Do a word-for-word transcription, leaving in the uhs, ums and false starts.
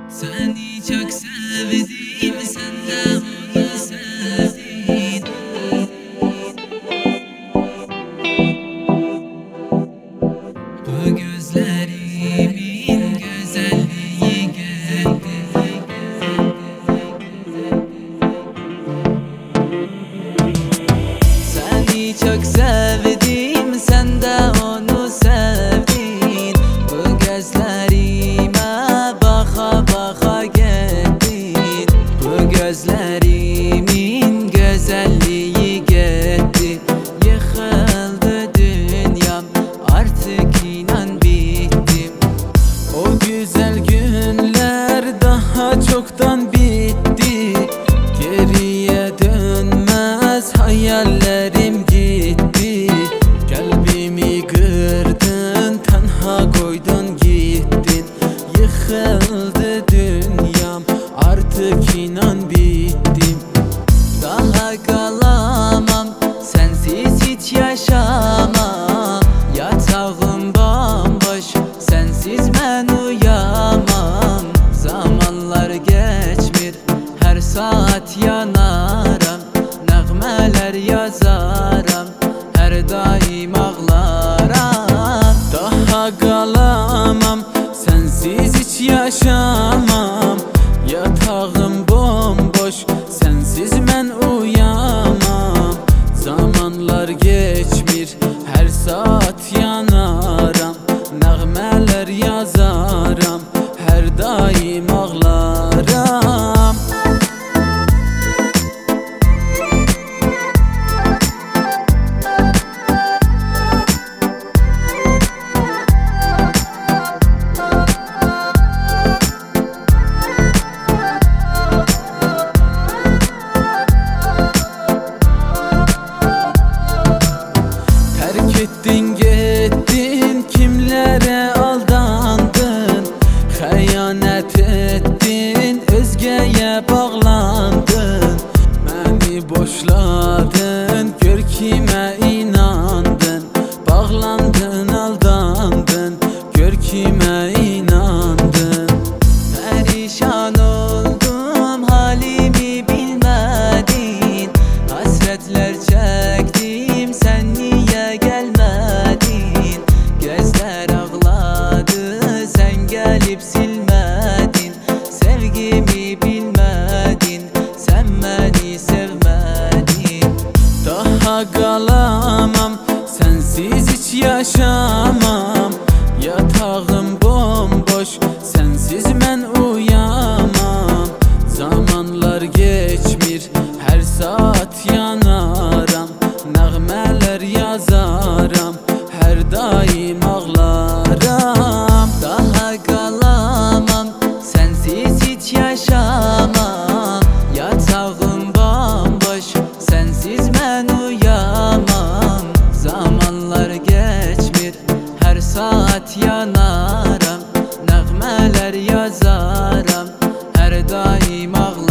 Seni çok sevdim, sen de onu sevdin. Bu gözlerimin güzelliği geldi. Seni çok sevdim, sen de onu sevdin. Bu gözlerime baka baka geldin. Bu gözlerimin güzelliği gitti. Yıkıldı dünyam, artık inan bittim. O güzel günler daha çoktan bitti. Geriye dönmez hayallerim gitti. Kalbimi kırdın, tenha koydun gittin. Yıkıldı dünyam, artık inan bittim. Daha kalamam, sensiz hiç yaşamam. Yatağım bomboş, sensiz ben uyamam. Zamanlar geçmir, her saat yanaram. Nəğmələr yazaram, her daim ağlaram. Daha kalamam, sensiz hiç yaşamam. Yatağım bomboş, sensiz ben uyamam. Zamanlar geçmir, her saat yanaram. Nəğmələr yazaram, her daim ağlaram. Gittin gittin, kimlere aldandın? Xəyanət ettin, özgəyə bağlandın. Məni boşladın, gör kimə inandın. Bağlandın, aldandın, gör kimə inandın. Pərişan oldum, halimi bilmədin. Hasretler çektim, sen niye gelmedin? Gözler ağladı, sen gelip silmedin. Sevgimi bilmedin, sen beni sevmedin. Daha kalamam, sensiz hiç yaşamam. Yatağım bomboş, sensiz ben uyamam. Zamanlar geçmir, her saat yanaram. Nəğmələr yazaram, her daim ağlaram. Daha kalamam, sensiz hiç yaşamam. Yatağım bomboş, sensiz ben uyamam. Zamanlar geçmir, her saat yanaram. Nəğmələr yazaram, her daim ağlaram.